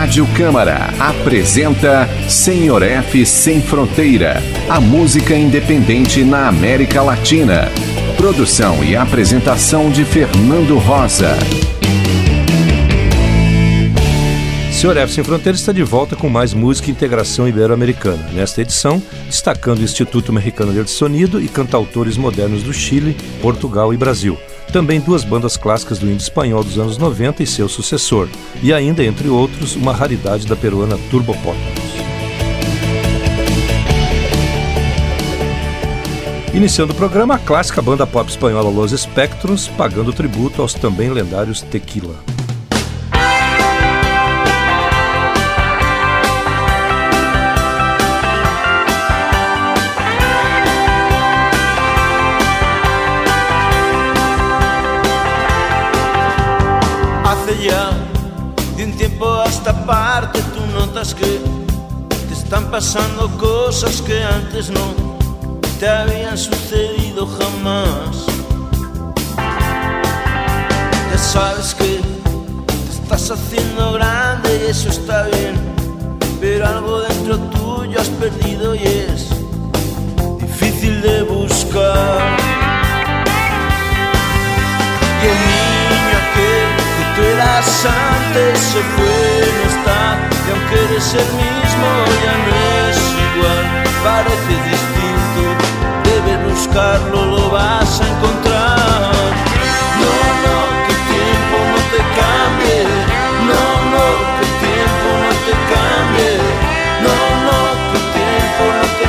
Rádio Câmara apresenta Senhor F Sem Fronteira, a música independente na América Latina. Produção e apresentação de Fernando Rosa. Senhor F Sem Fronteira está de volta com mais música e integração ibero-americana. Nesta edição, destacando o Instituto Mexicano del Sonido e cantautores modernos do Chile, Portugal e Brasil. Também duas bandas clássicas do indie espanhol dos anos 90 e seu sucessor. E ainda, entre outros, uma raridade da peruana Turbopop. Iniciando o programa, a clássica banda pop espanhola Los Espectros, pagando tributo aos também lendários Tequila. Ya de un tiempo a esta parte tú notas que te están pasando cosas que antes no te habían sucedido jamás. Ya sabes que te estás haciendo grande y eso está bien, pero algo dentro tuyo has perdido y es difícil de buscar. Y el niño aquel tú eras antes se fue, no está, y aunque eres el mismo ya no es igual, parece distinto, debes buscarlo, lo vas a encontrar. No, no, que el tiempo no te cambie, no, no, que el tiempo no te cambie, no, no, que el tiempo no te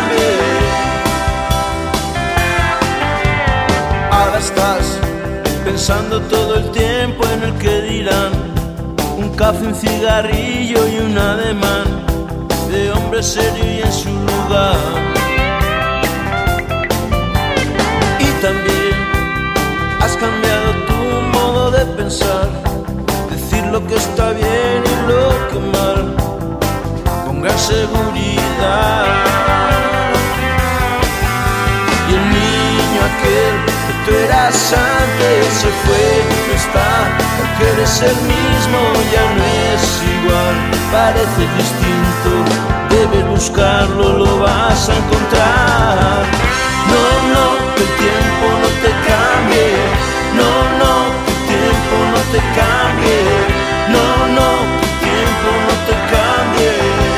cambie. Ahora estás pensando todo el tiempo en el que dirán, un café, un cigarrillo y un ademán de hombre serio y en su lugar. Y también has cambiado tu modo de pensar, decir lo que está bien y lo que mal, con gran seguridad. Y el niño aquel tú eras antes se fue, no está, porque eres el mismo, ya no es igual, parece distinto, debes buscarlo, lo vas a encontrar. No, no, que el tiempo no te cambie, no, no, que el tiempo no te cambie, no, no, que el tiempo no te cambie.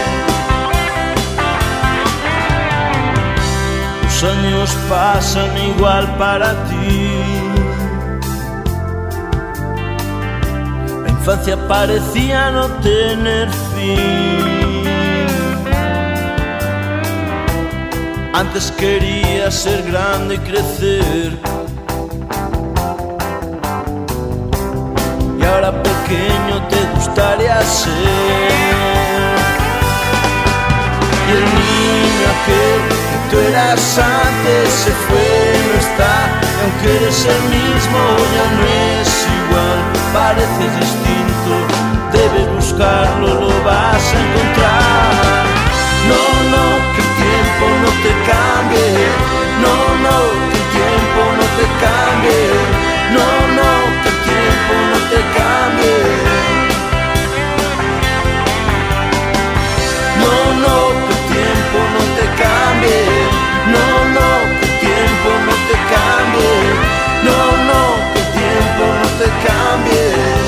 Los años pasan igual para ti. La infancia parecía no tener fin. Antes quería ser grande y crecer, y ahora pequeño te gustaría ser. Y el niño aquel tú eras antes se fue, no está, y aunque eres el mismo ya no es igual, parece distinto, debes buscarlo, lo vas a encontrar. No, no, que el tiempo no te cambie, no, no, que el tiempo no te cambie, no, no, que el tiempo no te cambie. No, no, que el tiempo no te cambie, no, no, que el tiempo no te cambie, no, no, que el tiempo no te cambie.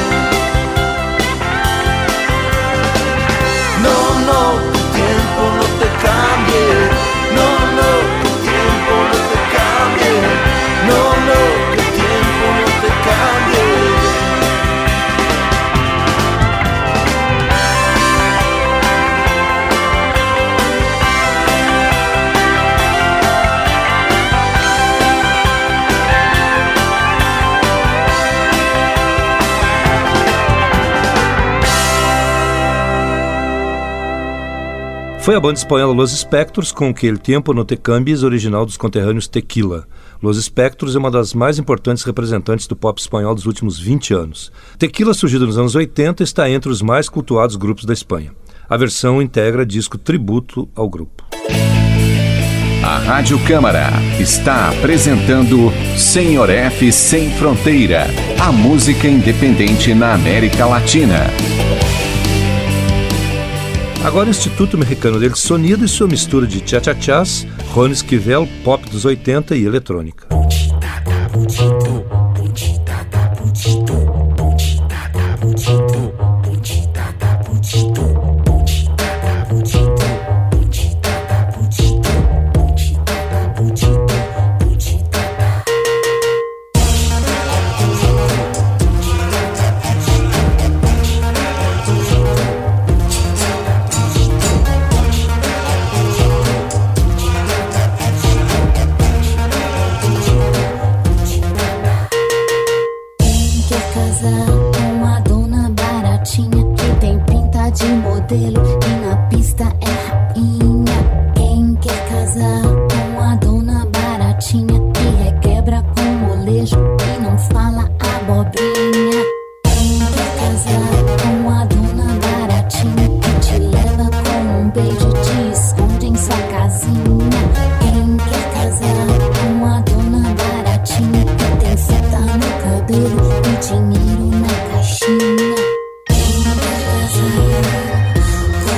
No, no, que el tiempo no te cambie, no, no, que el tiempo no te cambie, no, no, que el tiempo no te cambie. Foi a banda espanhola Los Espectros com Que el Tiempo no te Cambies, original dos conterrâneos Tequila. Los Espectros é uma das mais importantes representantes do pop espanhol dos últimos 20 anos. Tequila, surgido nos anos 80, está entre os mais cultuados grupos da Espanha. A versão integra disco tributo ao grupo. A Rádio Câmara está apresentando Senhor F Sem Fronteira, a música independente na América Latina. Agora, o Instituto Mexicano del Sonido e sua mistura de cha-cha-chás, Juan Esquivel, pop dos 80 e eletrônica. Dinheiro na caixinha. Quem quer casar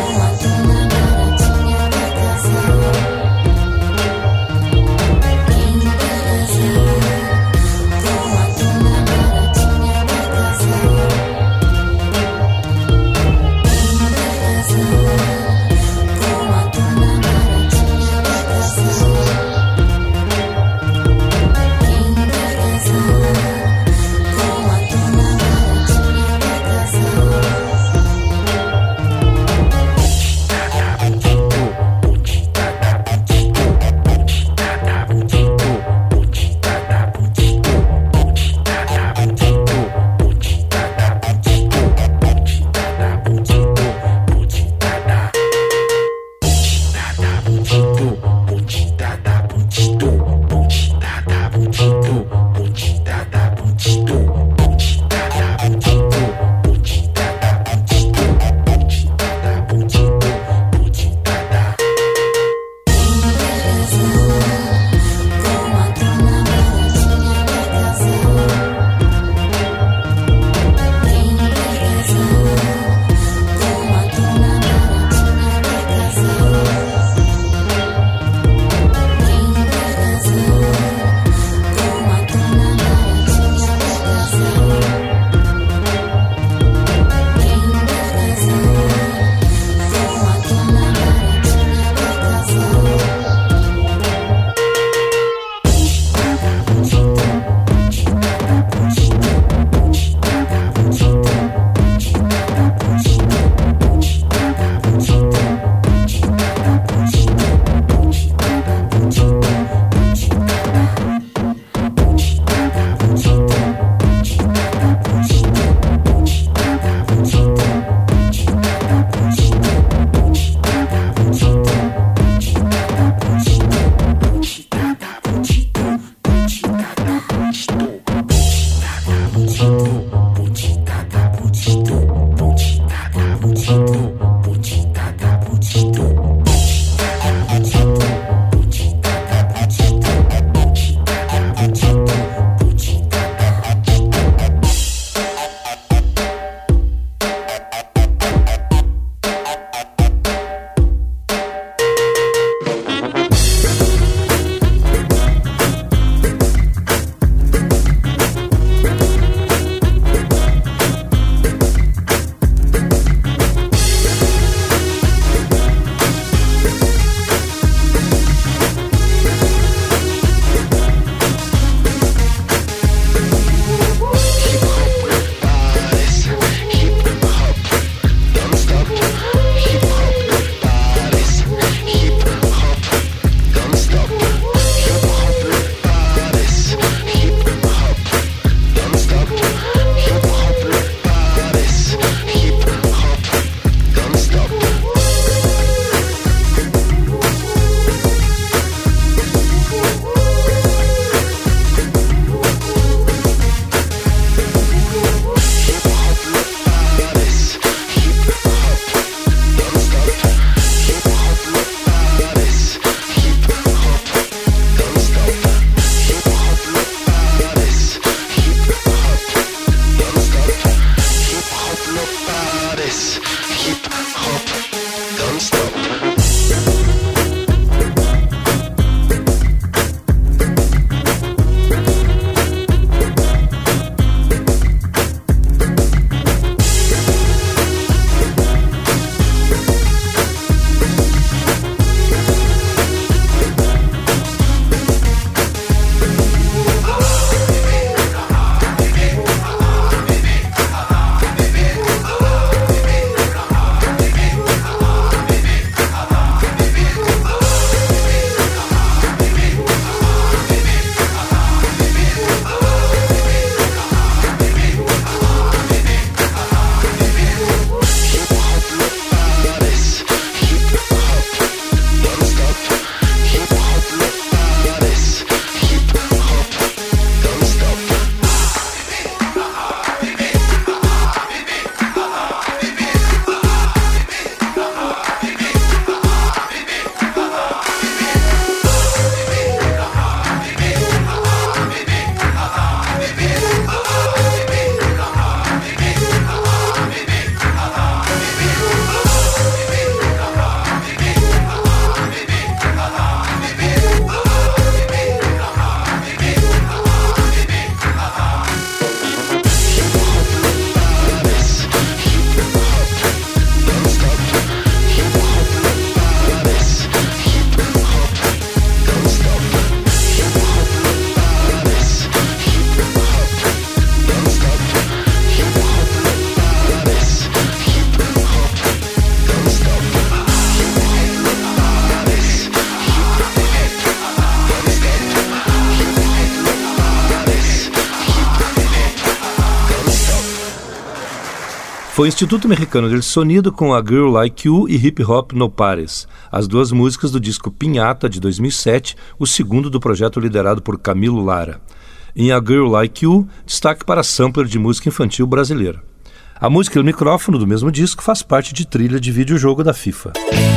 Foi o Instituto Mexicano del Sonido com A Girl Like You e Hip Hop No Pares, as duas músicas do disco Pinhata, de 2007, o segundo do projeto liderado por Camilo Lara. Em A Girl Like You, destaque para sampler de música infantil brasileira. A música e o micrófono do mesmo disco faz parte de trilha de videojogo da FIFA.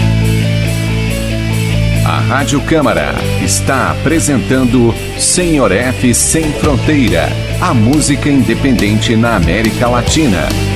A Rádio Câmara está apresentando Senhor F Sem Fronteira, a música independente na América Latina.